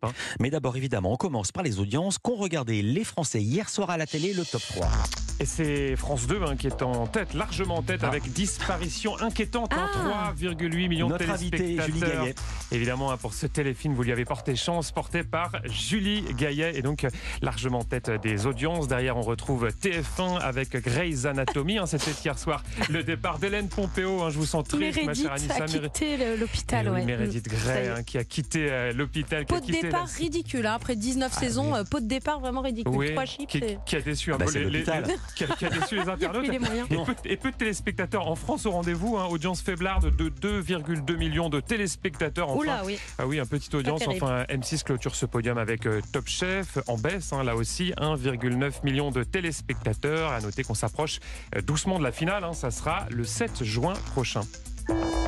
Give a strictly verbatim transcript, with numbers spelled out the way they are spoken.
Hein. Mais d'abord, évidemment, on commence par les audiences qu'ont regardé les Français hier soir à la télé, le top trois. Et c'est France deux hein, qui est en tête, largement en tête, ah. avec disparition inquiétante, hein, ah. trois virgule huit millions Notre de téléspectateurs. Invitée, Julie Gaillet. Évidemment, hein, pour ce téléfilm, vous lui avez porté chance, porté par Julie Gaillet, et donc largement en tête des audiences. Derrière, on retrouve T F un avec Grey's Anatomy. Hein, c'était hier soir le départ d'Hélène Pompeo. Hein, je vous sens triste, ma chère Anissa. Meredith a quitté l'hôpital. Oui, ouais. Meredith Grey hein, qui a quitté euh, l'hôpital. Pot de départ la... ridicule, hein, après dix-neuf ah, saisons, oui. pot de départ vraiment ridicule. Oui, Trois chiffres. Qui, et... qui a déçu un bah, peu les, les, les, qui a, qui a déçu les internautes. Les et, peu, et peu de téléspectateurs en France au rendez-vous. Hein, audience faiblarde de deux virgule deux millions de téléspectateurs. Enfin, Oula, oui. Ah oui, un petite audience. Enfin, M six clôture ce podium avec euh, Top Chef en baisse. Hein, là aussi, un virgule neuf million de téléspectateurs. À noter qu'on s'approche euh, doucement de la finale. Hein, ça sera le sept juin prochain.